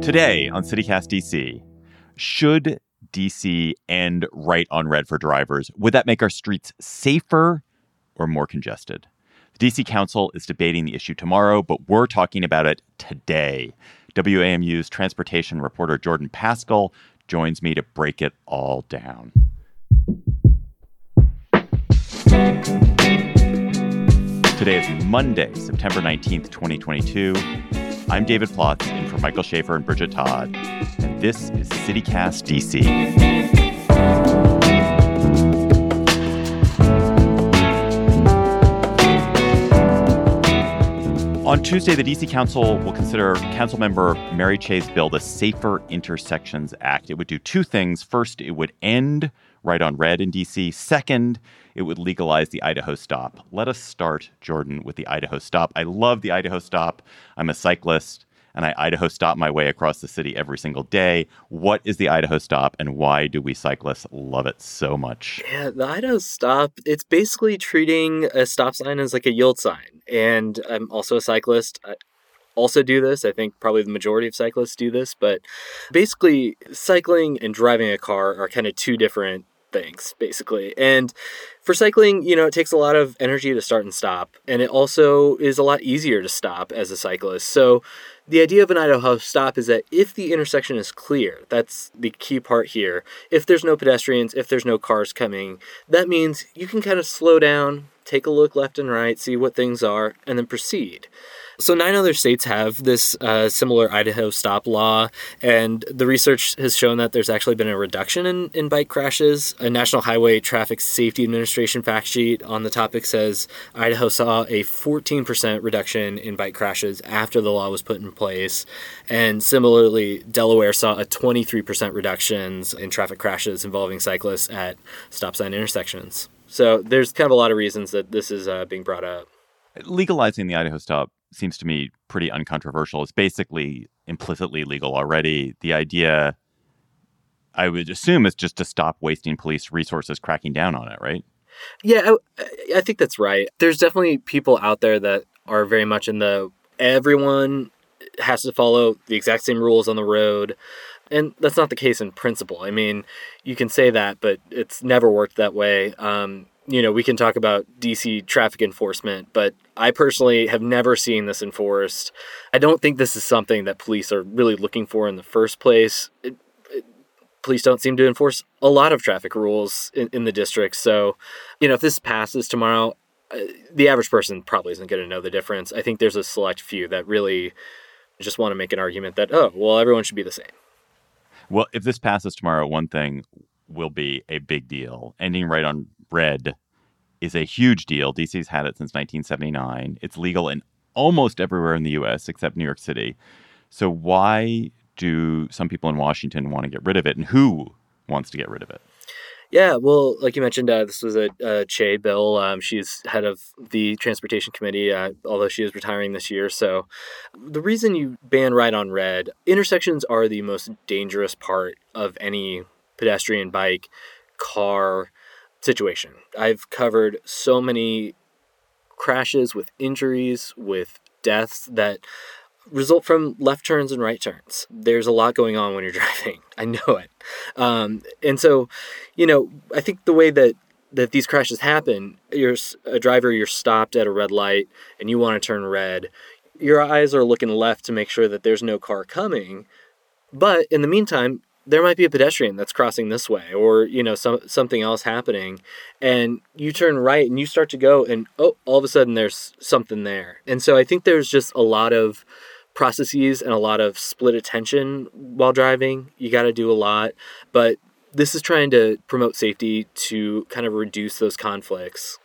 Today on CityCast DC, should DC end right on red for drivers? Would that make our streets safer or more congested? The DC Council is debating the issue tomorrow, but we're talking about it today. WAMU's transportation reporter Jordan Paschal joins me to break it all down. Today is Monday, September 19th, 2022. I'm David Plotz, in for Michael Schaefer and Bridget Todd, and this is CityCast DC. On Tuesday, the DC Council will consider Councilmember Mary Chay's bill, the Safer Intersections Act. It would do two things. First, it would end right on red in DC. Second, it would legalize the Idaho Stop. Let us start, Jordan, with the Idaho Stop. I love the Idaho Stop. I'm a cyclist, and I Idaho Stop my way across the city every single day. What is the Idaho Stop, and why do we cyclists love it so much? Yeah, the Idaho Stop, it's basically treating a stop sign as like a yield sign. And I'm also a cyclist. I also do this. I think probably the majority of cyclists do this. But basically, cycling and driving a car are kind of two different things, basically. And for cycling, it takes a lot of energy to start and stop. And it also is a lot easier to stop as a cyclist. So the idea of an Idaho Stop is that if the intersection is clear, that's the key part here. If there's no pedestrians, if there's no cars coming, that means you can kind of slow down, take a look left and right, see what things are, and then proceed. So 9 other states have this similar Idaho Stop law, and the research has shown that there's actually been a reduction in bike crashes. A National Highway Traffic Safety Administration fact sheet on the topic says Idaho saw a 14% reduction in bike crashes after the law was put in place. And similarly, Delaware saw a 23% reductions in traffic crashes involving cyclists at stop sign intersections. So there's kind of a lot of reasons that this is being brought up. Legalizing the Idaho Stop seems to me pretty uncontroversial. It's basically implicitly legal already. The idea, I would assume, is just to stop wasting police resources cracking down on it, right? Yeah, I think that's right. There's definitely people out there that are very much in the everyone has to follow the exact same rules on the road. And that's not the case in principle. I mean, you can say that, but it's never worked that way. We can talk about DC traffic enforcement, but I personally have never seen this enforced. I don't think this is something that police are really looking for in the first place. Police don't seem to enforce a lot of traffic rules in the district. So, if this passes tomorrow, the average person probably isn't going to know the difference. I think there's a select few that really just want to make an argument that, everyone should be the same. Well, if this passes tomorrow, one thing will be a big deal. Ending right on red is a huge deal. DC's had it since 1979. It's legal in almost everywhere in the U.S. except New York City. So why do some people in Washington want to get rid of it, and who wants to get rid of it? Yeah, well, like you mentioned, this was a Chay bill. She's head of the Transportation Committee, although she is retiring this year. So the reason you ban right on red, intersections are the most dangerous part of any pedestrian, bike, car situation. I've covered so many crashes with injuries, with deaths that result from left turns and right turns. There's a lot going on when you're driving. I know it. And so, I think the way that these crashes happen, you're a driver, you're stopped at a red light and you want to turn red. Your eyes are looking left to make sure that there's no car coming. But in the meantime, there might be a pedestrian that's crossing this way or, something else happening. And you turn right and you start to go and, all of a sudden there's something there. And so I think there's just a lot of processes and a lot of split attention while driving. You got to do a lot. But this is trying to promote safety to kind of reduce those conflicts.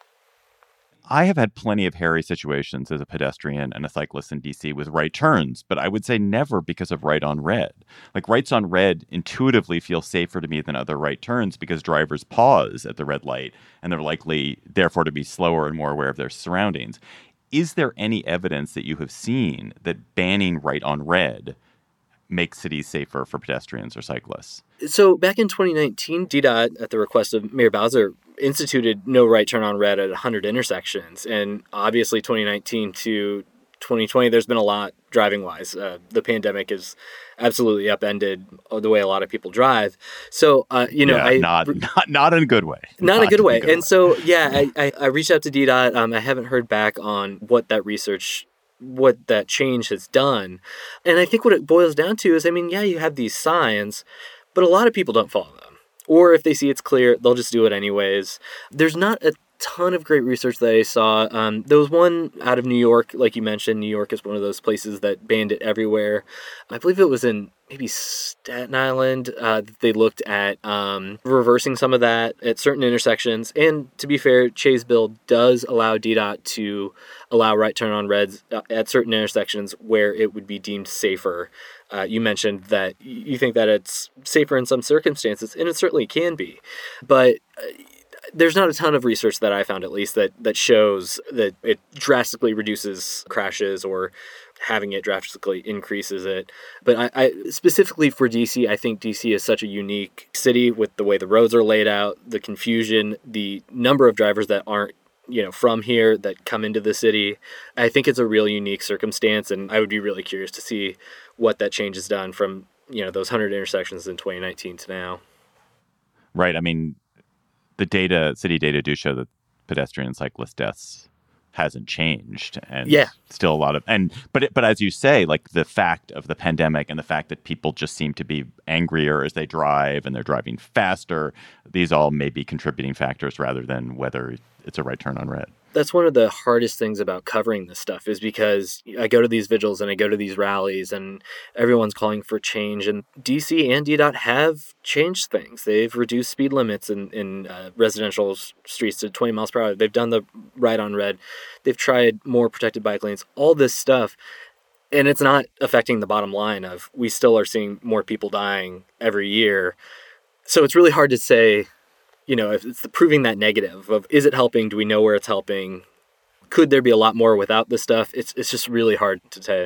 I have had plenty of hairy situations as a pedestrian and a cyclist in DC with right turns, but I would say never because of right on red. Like rights on red intuitively feel safer to me than other right turns because drivers pause at the red light and they're likely, therefore, to be slower and more aware of their surroundings. Is there any evidence that you have seen that banning right on red makes cities safer for pedestrians or cyclists? So back in 2019, DDOT, at the request of Mayor Bowser, instituted no right turn on red at 100 intersections. And obviously 2019 to 2020, there's been a lot driving wise. The pandemic has absolutely upended the way a lot of people drive. So, Yeah, not in a good way. Not in a good way. And so, yeah, I reached out to DDOT. I haven't heard back on what that change has done. And I think what it boils down to is, you have these signs, but a lot of people don't follow them. Or if they see it's clear, they'll just do it anyways. There's not a ton of great research that I saw. There was one out of New York, like you mentioned. New York is one of those places that banned it everywhere. I believe it was in maybe Staten Island. They looked at reversing some of that at certain intersections. And to be fair, Che's bill does allow DDOT to allow right turn on reds at certain intersections where it would be deemed safer. You mentioned that you think that it's safer in some circumstances, and it certainly can be. But there's not a ton of research that I found, at least, that shows that it drastically reduces crashes or having it drastically increases it. But I specifically for DC, I think DC is such a unique city with the way the roads are laid out, the confusion, the number of drivers that aren't from here that come into the city. I think it's a real unique circumstance, and I would be really curious to see what that change has done from, those 100 intersections in 2019 to now. Right. The city data do show that pedestrian and cyclist deaths hasn't changed, and still a lot of, but as you say, like the fact of the pandemic and the fact that people just seem to be angrier as they drive and they're driving faster, these all may be contributing factors rather than whether it's a right turn on red. That's one of the hardest things about covering this stuff, is because I go to these vigils and I go to these rallies and everyone's calling for change, and DC and DDOT have changed things. They've reduced speed limits in residential streets to 20 miles per hour. They've done the right on red. They've tried more protected bike lanes, all this stuff. And it's not affecting the bottom line of, we still are seeing more people dying every year. So it's really hard to say, if it's proving that negative of, is it helping? Do we know where it's helping? Could there be a lot more without this stuff? It's just really hard to say.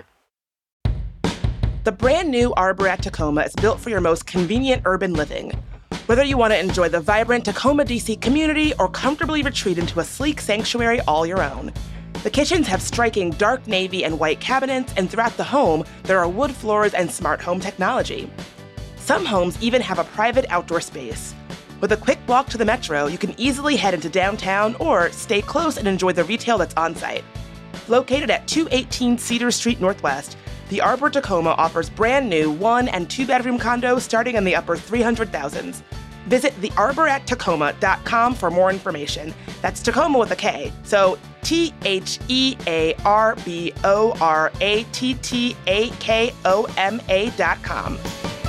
The brand new Arbor at Tacoma is built for your most convenient urban living. Whether you want to enjoy the vibrant Tacoma, DC community or comfortably retreat into a sleek sanctuary all your own. The kitchens have striking dark navy and white cabinets, and throughout the home, there are wood floors and smart home technology. Some homes even have a private outdoor space. With a quick walk to the metro, you can easily head into downtown or stay close and enjoy the retail that's on site. Located at 218 Cedar Street Northwest, the Arbor Tacoma offers brand new 1- and 2-bedroom condos starting in the upper 300,000s. Visit thearborattacoma.com for more information. That's Tacoma with a K, so TheArborattacoma.com.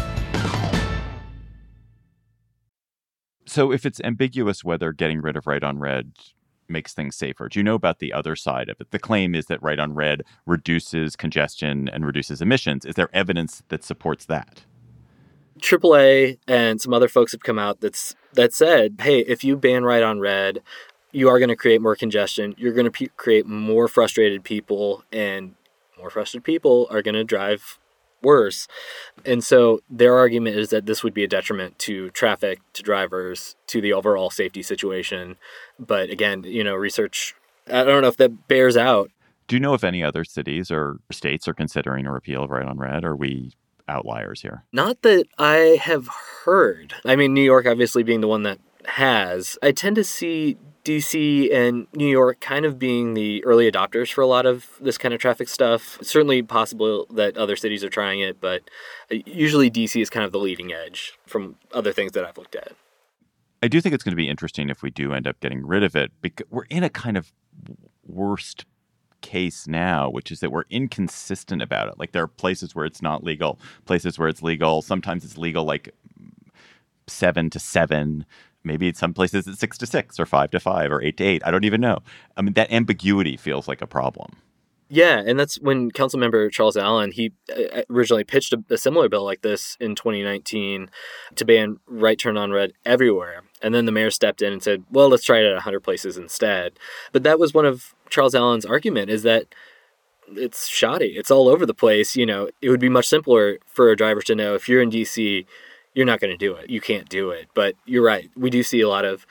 So if it's ambiguous whether getting rid of right on red makes things safer, do you know about the other side of it? The claim is that right on red reduces congestion and reduces emissions. Is there evidence that supports that? AAA and some other folks have come out that said, hey, if you ban right on red, you are going to create more congestion. You're going to create more frustrated people, and more frustrated people are going to drive worse. And so their argument is that this would be a detriment to traffic, to drivers, to the overall safety situation. But again, research, I don't know if that bears out. Do you know if any other cities or states are considering a repeal of right on red? Or are we outliers here? Not that I have heard. New York obviously being the one that has. I tend to see DC and New York kind of being the early adopters for a lot of this kind of traffic stuff. It's certainly possible that other cities are trying it, but usually DC is kind of the leading edge from other things that I've looked at. I do think it's going to be interesting if we do end up getting rid of it, because we're in a kind of worst case now, which is that we're inconsistent about it. Like, there are places where it's not legal, places where it's legal. Sometimes it's legal like 7 to 7. Maybe in some places it's 6 to 6 or 5 to 5 or 8 to 8. I don't even know. That ambiguity feels like a problem. Yeah, and that's when Councilmember Charles Allen, he originally pitched a similar bill like this in 2019 to ban right turn on red everywhere. And then the mayor stepped in and said, well, let's try it at 100 places instead. But that was one of Charles Allen's argument, is that it's shoddy. It's all over the place. It would be much simpler for a driver to know, if you're in DC, you're not going to do it. You can't do it. But you're right. We do see a lot of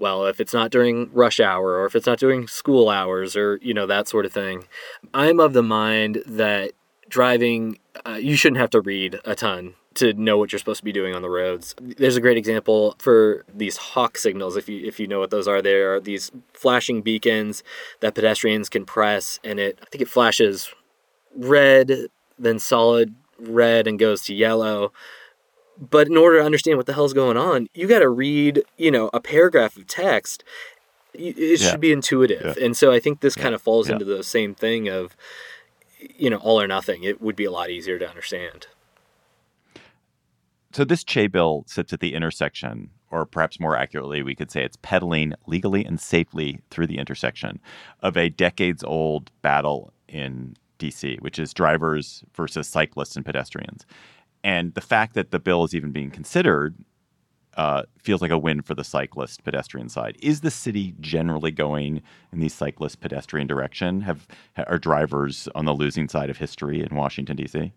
well, if it's not during rush hour or if it's not during school hours or, that sort of thing. I'm of the mind that driving, you shouldn't have to read a ton to know what you're supposed to be doing on the roads. There's a great example for these hawk signals. If you know what those are, they are these flashing beacons that pedestrians can press, and I think it flashes red, then solid red and goes to yellow. But in order to understand what the hell's going on, you got to read, a paragraph of text. It should be intuitive. Yeah. And so I think this kind of falls into the same thing of, all or nothing. It would be a lot easier to understand. So this Che bill sits at the intersection, or perhaps more accurately, we could say it's pedaling legally and safely through the intersection of a decades-old battle in D.C., which is drivers versus cyclists and pedestrians. And the fact that the bill is even being considered feels like a win for the cyclist pedestrian side. Is the city generally going in the cyclist pedestrian direction? Are drivers on the losing side of history in Washington, D.C.?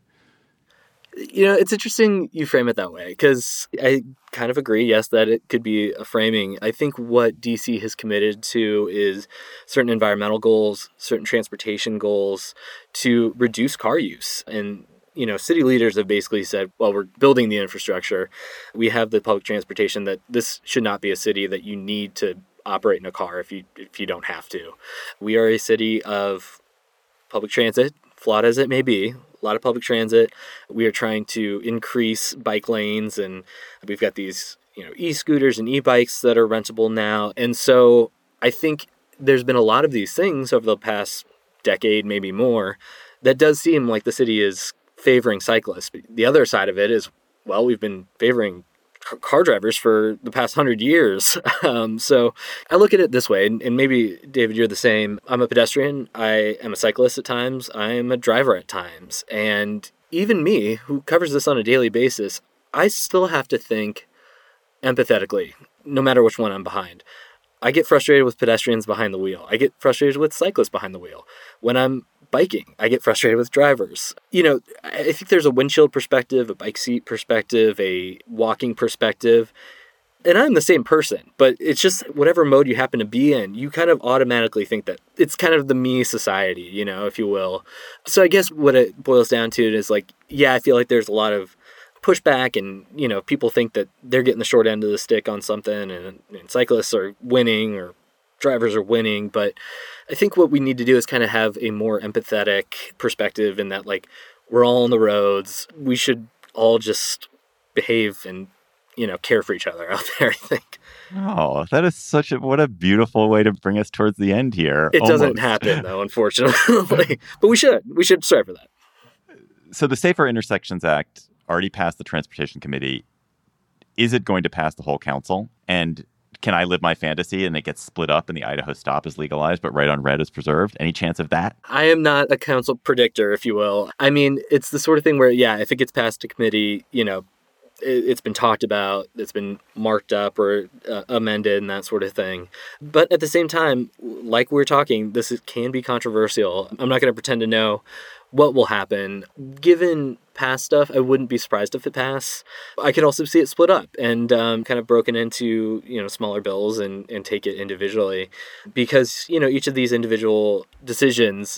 It's interesting you frame it that way, because I kind of agree, yes, that it could be a framing. I think what DC has committed to is certain environmental goals, certain transportation goals to reduce car use. And, city leaders have basically said, well, we're building the infrastructure. We have the public transportation, that this should not be a city that you need to operate in a car if you don't have to. We are a city of public transit, flawed as it may be. A lot of public transit. We are trying to increase bike lanes, and we've got these, e-scooters and e-bikes that are rentable now. And so I think there's been a lot of these things over the past decade, maybe more, that does seem like the city is favoring cyclists. But the other side of it is, well, we've been favoring car drivers for the past 100 years. So I look at it this way, and maybe, David, you're the same. I'm a pedestrian. I am a cyclist at times. I am a driver at times. And even me, who covers this on a daily basis, I still have to think empathetically, no matter which one I'm behind. I get frustrated with pedestrians behind the wheel. I get frustrated with cyclists behind the wheel. When I'm biking, I get frustrated with drivers. I think there's a windshield perspective, a bike seat perspective, a walking perspective. And I'm the same person, but it's just whatever mode you happen to be in, you kind of automatically think that it's kind of the me society, if you will. So I guess what it boils down to is I feel like there's a lot of pushback, and, people think that they're getting the short end of the stick on something, and cyclists are winning or drivers are winning. But I think what we need to do is kind of have a more empathetic perspective in that, we're all on the roads. We should all just behave and, care for each other out there, I think. Oh, that is what a beautiful way to bring us towards the end here. It doesn't happen, though, unfortunately. But we should strive for that. So the Safer Intersections Act already passed the Transportation Committee. Is it going to pass the whole council? And can I live my fantasy and it gets split up and the Idaho stop is legalized, but right on red is preserved? Any chance of that? I am not a council predictor, if you will. I mean, it's the sort of thing where, if it gets passed to committee, it's been talked about, it's been marked up or amended and that sort of thing. But at the same time, like we're talking, can be controversial. I'm not going to pretend to know what will happen. Given past stuff, I wouldn't be surprised if it passed. I could also see it split up and kind of broken into, smaller bills and take it individually, because, each of these individual decisions,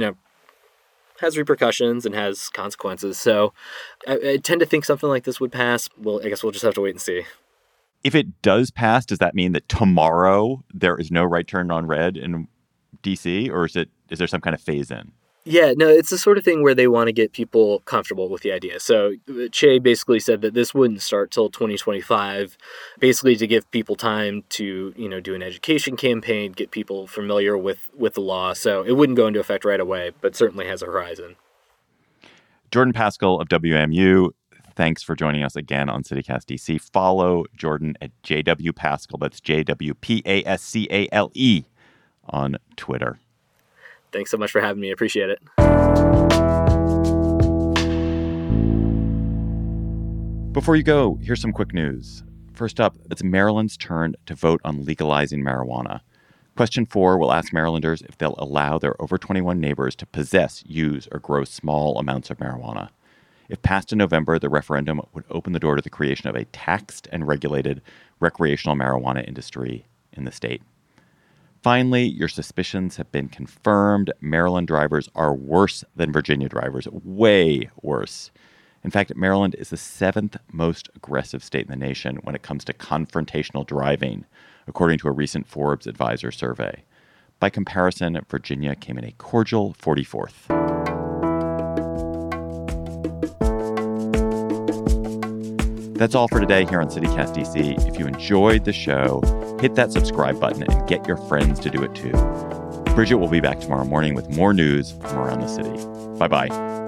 has repercussions and has consequences. So I tend to think something like this would pass. Well, I guess we'll just have to wait and see. If it does pass, does that mean that tomorrow there is no right turn on red in DC, or is there some kind of phase in? Yeah, no, it's the sort of thing where they want to get people comfortable with the idea. So Che basically said that this wouldn't start till 2025, basically to give people time to, do an education campaign, get people familiar with the law. So it wouldn't go into effect right away, but certainly has a horizon. Jordan Paschal of WMU, thanks for joining us again on CityCast DC. Follow Jordan at JW Paschal. That's JWPASCALE on Twitter. Thanks so much for having me. I appreciate it. Before you go, here's some quick news. First up, it's Maryland's turn to vote on legalizing marijuana. Question 4 will ask Marylanders if they'll allow their over 21 neighbors to possess, use, or grow small amounts of marijuana. If passed in November, the referendum would open the door to the creation of a taxed and regulated recreational marijuana industry in the state. Finally, your suspicions have been confirmed. Maryland drivers are worse than Virginia drivers, way worse. In fact, Maryland is the 7th most aggressive state in the nation when it comes to confrontational driving, according to a recent Forbes Advisor survey. By comparison, Virginia came in a cordial 44th. That's all for today here on CityCast DC. If you enjoyed the show, hit that subscribe button and get your friends to do it too. Bridget will be back tomorrow morning with more news from around the city. Bye-bye.